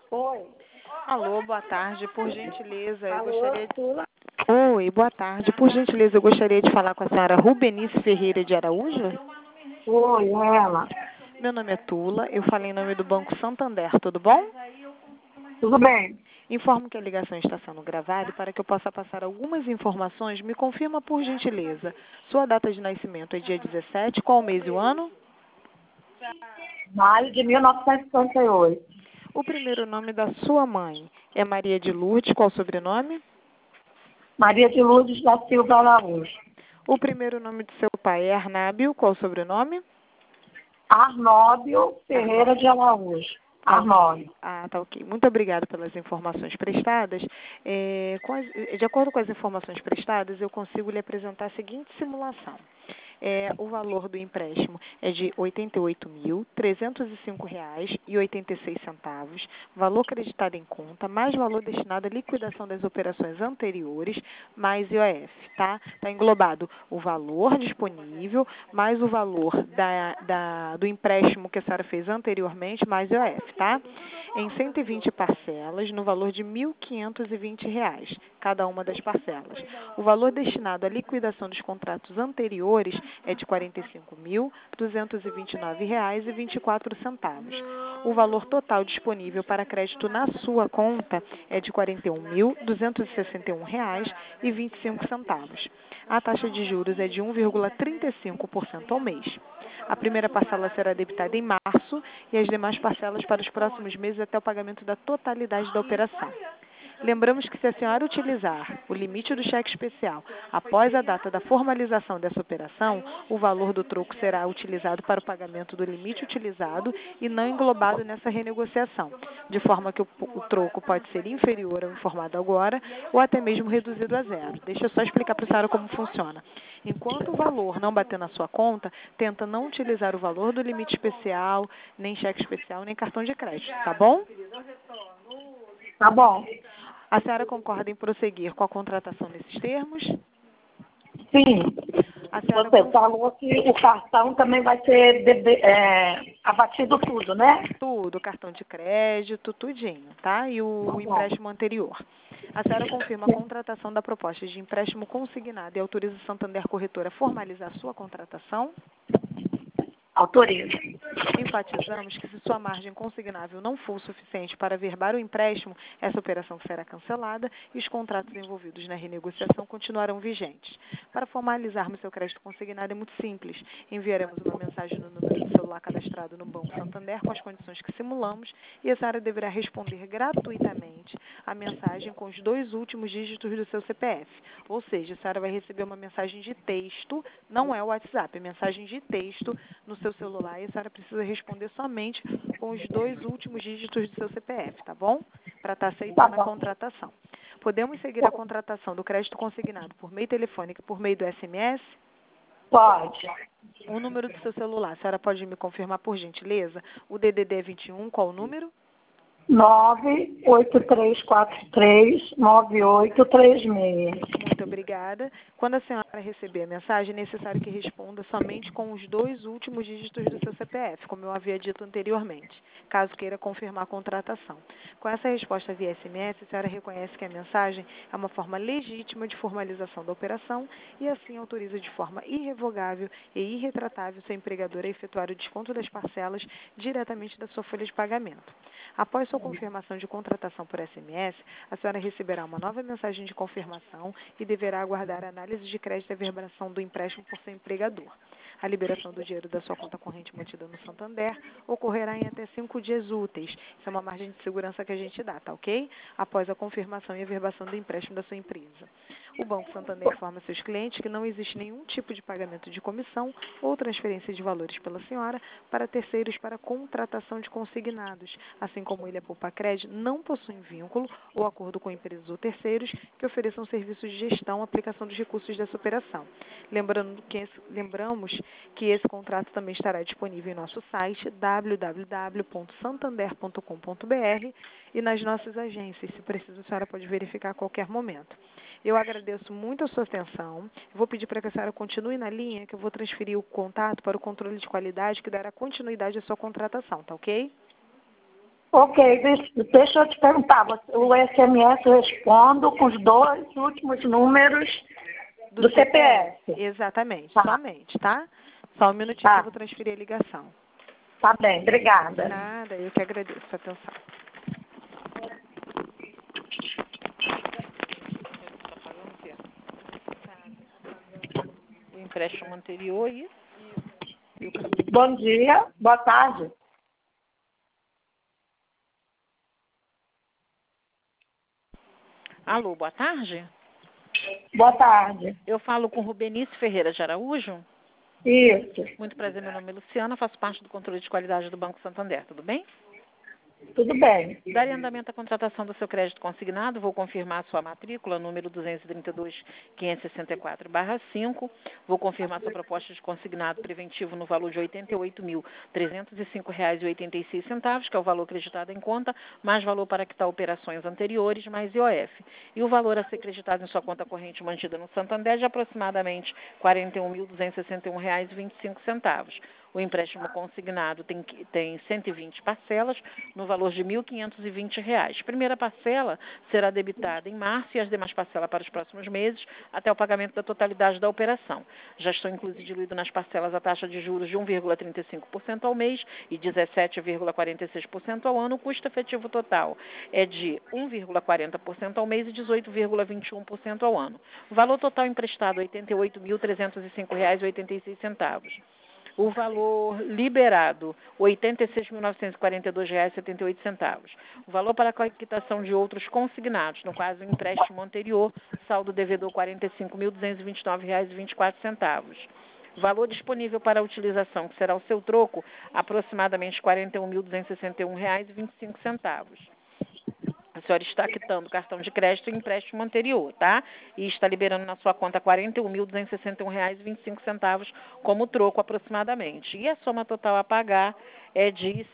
Oi. Alô, boa tarde. Por gentileza, eu Alô, gostaria de... Tula? Oi, boa tarde. Por gentileza, eu gostaria de falar com a senhora Rubenice Ferreira de Araújo. Oi, ela. Meu nome é Tula, eu falei em nome do Banco Santander, tudo bom? Tudo bem? Informo que a ligação está sendo gravada e para que eu possa passar algumas informações, me confirma por gentileza. Sua data de nascimento é dia 17, qual o mês e o ano? Maio de 1958. O primeiro nome da sua mãe é Maria de Lourdes, qual o sobrenome? Maria de Lourdes da Silva Araújo. O primeiro nome de seu pai é Arnábio, qual o sobrenome? Arnóbio Ferreira de Araújo. Tá ok. Arnóbio. Tá ok. Muito obrigada pelas informações prestadas. De acordo com as informações prestadas, eu consigo lhe apresentar a seguinte simulação. O valor do empréstimo é de R$ 88.305,86, valor creditado em conta, mais valor destinado à liquidação das operações anteriores, mais IOF, tá? Está englobado o valor disponível, mais o valor do empréstimo que a senhora fez anteriormente, mais IOF, tá? Em 120 parcelas, no valor de R$ 1.520, cada uma das parcelas. O valor destinado à liquidação dos contratos anteriores é de R$ 45.229,24. O valor total disponível para crédito na sua conta é de R$ 41.261,25. A taxa de juros é de 1,35% ao mês. A primeira parcela será debitada em março e as demais parcelas para os próximos meses até o pagamento da totalidade da operação. Lembramos que se a senhora utilizar o limite do cheque especial após a data da formalização dessa operação, o valor do troco será utilizado para o pagamento do limite utilizado e não englobado nessa renegociação, de forma que o troco pode ser inferior ao informado agora ou até mesmo reduzido a zero. Deixa eu só explicar para a senhora como funciona. Enquanto o valor não bater na sua conta, tenta não utilizar o valor do limite especial, nem cheque especial, nem cartão de crédito, tá bom? Tá bom. A senhora concorda em prosseguir com a contratação nesses termos? Sim. A senhora Você falou que o cartão também vai ser abatido tudo, né? tudo, cartão de crédito, tudinho, tá? E Tá o bom. empréstimo anterior. A senhora confirma a contratação da proposta de empréstimo consignado e autoriza o Santander Corretora a formalizar a sua contratação? Autoriza. Enfatizamos que se sua margem consignável não for suficiente para averbar o empréstimo, essa operação será cancelada e os contratos envolvidos na renegociação continuarão vigentes. Para formalizarmos seu crédito consignado é muito simples. Enviaremos uma mensagem no número do celular cadastrado no Banco Santander com as condições que simulamos e a senhora deverá responder gratuitamente a mensagem com os 2 últimos dígitos do seu CPF. Ou seja, a senhora vai receber uma mensagem de texto, não é o WhatsApp, é mensagem de texto no seu celular e a senhora precisa responder somente com os 2 últimos dígitos do seu CPF, tá bom? Para estar Tá aceitando a bom. contratação. Podemos seguir a contratação do crédito consignado por meio telefônico e por meio do SMS? Pode. O número do seu celular, a senhora pode me confirmar por gentileza? O DDD é 21, qual o número? 983439836. Muito obrigada. Quando a senhora receber a mensagem, é necessário que responda somente com os 2 últimos dígitos do seu CPF, como eu havia dito anteriormente, caso queira confirmar a contratação. Com essa resposta via SMS, a senhora reconhece que a mensagem é uma forma legítima de formalização da operação e assim autoriza de forma irrevogável e irretratável seu empregador a efetuar o desconto das parcelas diretamente da sua folha de pagamento. Após sua confirmação de contratação por SMS, a senhora receberá uma nova mensagem de confirmação e deverá aguardar a análise de crédito e averbação do empréstimo por seu empregador. A liberação do dinheiro da sua conta corrente mantida no Santander ocorrerá em até 5 dias úteis. Isso é uma margem de segurança que a gente dá, tá ok? Após a confirmação e averbação do empréstimo da sua empresa. O Banco Santander informa seus clientes que não existe nenhum tipo de pagamento de comissão ou transferência de valores pela senhora para terceiros para contratação de consignados, assim como ele, a Poupa Crédito, não possuem vínculo ou acordo com empresas ou terceiros que ofereçam serviços de gestão e aplicação dos recursos dessa operação. Lembramos que esse contrato também estará disponível em nosso site www.santander.com.br e nas nossas agências. Se precisa, a senhora pode verificar a qualquer momento. Eu agradeço muito a sua atenção. Vou pedir para que a senhora continue na linha, que eu vou transferir o contato para o controle de qualidade, que dará continuidade à sua contratação, tá ok? Ok, deixa eu te perguntar, o SMS eu respondo com os 2 últimos números do CPF. Exatamente, Tá. somente, tá? Só um minutinho Tá. que eu vou transferir a ligação. Tá bem, obrigada. Nada, eu que agradeço a atenção. O empréstimo anterior e o cartão. Bom dia, boa tarde. Alô, boa tarde. Boa tarde. Eu falo com Rubenice Ferreira de Araújo. Isso, Muito prazer, meu nome é Luciana, faço parte do controle de qualidade do Banco Santander, tudo bem? tudo bem. Darei andamento à contratação do seu crédito consignado, vou confirmar a sua matrícula, número 232.564/5, vou confirmar sua proposta de consignado preventivo no valor de R$ 88.305,86, que é o valor acreditado em conta, mais valor para quitar operações anteriores, mais IOF. E o valor a ser acreditado em sua conta corrente mantida no Santander de aproximadamente R$ 41.261,25. O empréstimo consignado tem 120 parcelas, no valor de R$ 1.520. Primeira parcela será debitada em março e as demais parcelas para os próximos meses, até o pagamento da totalidade da operação. Já estão incluídos diluído nas parcelas a taxa de juros de 1,35% ao mês e 17,46% ao ano. O custo efetivo total é de 1,40% ao mês e 18,21% ao ano. O valor total emprestado é R$ 88.305,86. O valor liberado, R$ 86.942,78. O valor para a quitação de outros consignados, no caso, o empréstimo anterior, saldo devedor R$ 45.229,24. Valor disponível para utilização, que será o seu troco, aproximadamente R$ 41.261,25. A senhora está quitando o cartão de crédito e empréstimo anterior, tá? E está liberando na sua conta R$ 41.261,25 como troco aproximadamente. E a soma total a pagar é de R$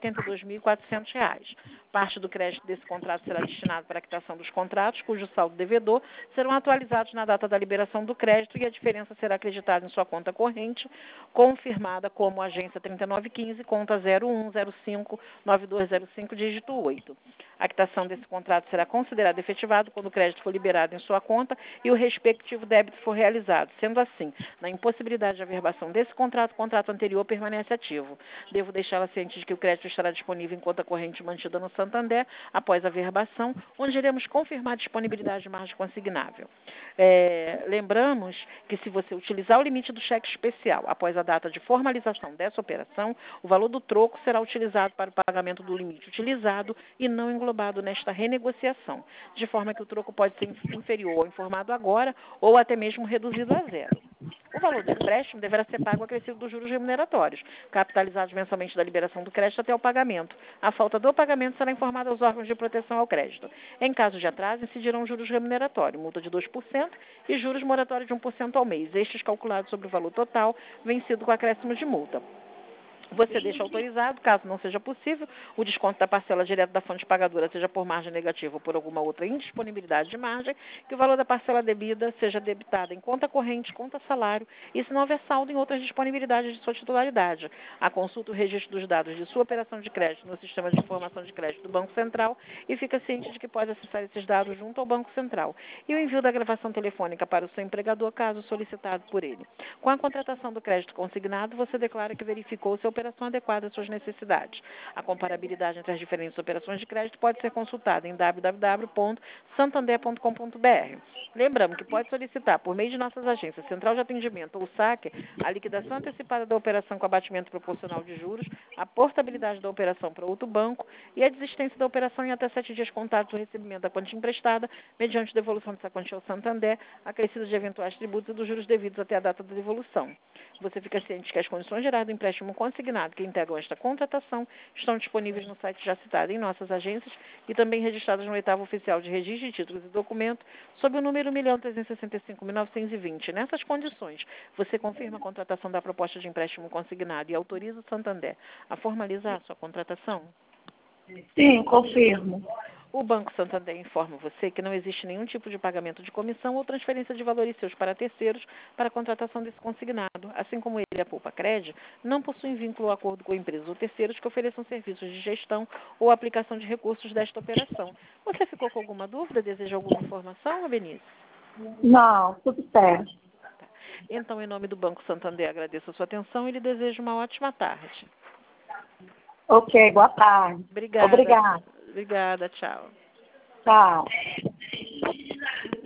182.400. Parte do crédito desse contrato será destinado para a quitação dos contratos, cujo saldo devedor serão atualizados na data da liberação do crédito e a diferença será acreditada em sua conta corrente, confirmada como agência 3915, conta 01059205, dígito 8. A quitação desse contrato será considerada efetivado quando o crédito for liberado em sua conta e o respectivo débito for realizado. Sendo assim, na impossibilidade de averbação desse contrato, o contrato anterior permanece ativo. Devo deixá-la ciente de que o crédito estará disponível em conta corrente mantida no Santander após a averbação, onde iremos confirmar a disponibilidade de margem consignável. Lembramos que se você utilizar o limite do cheque especial após a data de formalização dessa operação, o valor do troco será utilizado para o pagamento do limite utilizado e não englobado nesta renegociação, de forma que o troco pode ser inferior ao informado agora ou até mesmo reduzido a zero. O valor do empréstimo deverá ser pago acrescido dos juros remuneratórios, capitalizados mensalmente da liberação do crédito até o pagamento. A falta do pagamento será informada aos órgãos de proteção ao crédito. Em caso de atraso, incidirão juros remuneratórios, multa de 2% e juros moratórios de 1% ao mês, estes calculados sobre o valor total, vencido com acréscimo de multa. Você deixa autorizado, caso não seja possível, o desconto da parcela direta da fonte pagadora, seja por margem negativa ou por alguma outra indisponibilidade de margem, que o valor da parcela debida seja debitado em conta corrente, conta salário, e se não houver saldo em outras disponibilidades de sua titularidade. A consulta o registro dos dados de sua operação de crédito no sistema de informação de crédito do Banco Central e fica ciente de que pode acessar esses dados junto ao Banco Central. E o envio da gravação telefônica para o seu empregador, caso solicitado por ele. Com a contratação do crédito consignado, você declara que verificou se a operação adequada às suas necessidades. A comparabilidade entre as diferentes operações de crédito pode ser consultada em www.santander.com.br. Lembramos que pode solicitar, por meio de nossas agências, Central de Atendimento ou SAC, a liquidação antecipada da operação com abatimento proporcional de juros, a portabilidade da operação para outro banco e a desistência da operação em até 7 dias contados do recebimento da quantia emprestada, mediante devolução dessa quantia ao Santander, acrescida de eventuais tributos e dos juros devidos até a data da devolução. Você fica ciente que as condições gerais do empréstimo consignado que integram esta contratação estão disponíveis no site já citado em nossas agências e também registradas no 8º Oficial de Registro de Títulos e Documentos, sob o número 1.365.920. Nessas condições, você confirma a contratação da proposta de empréstimo consignado e autoriza o Santander a formalizar a sua contratação? Sim, confirmo. O Banco Santander informa você que não existe nenhum tipo de pagamento de comissão ou transferência de valores seus para terceiros para a contratação desse consignado. Assim como ele e a Poupa Cred, não possuem vínculo ou acordo com empresas ou terceiros que ofereçam serviços de gestão ou aplicação de recursos desta operação. Você ficou com alguma dúvida? Deseja alguma informação, Abenice? Não, tudo certo. Tá. Então, em nome do Banco Santander, agradeço a sua atenção e lhe desejo uma ótima tarde. Ok, boa tarde. Obrigada. Obrigada. Obrigada, tchau. Tchau.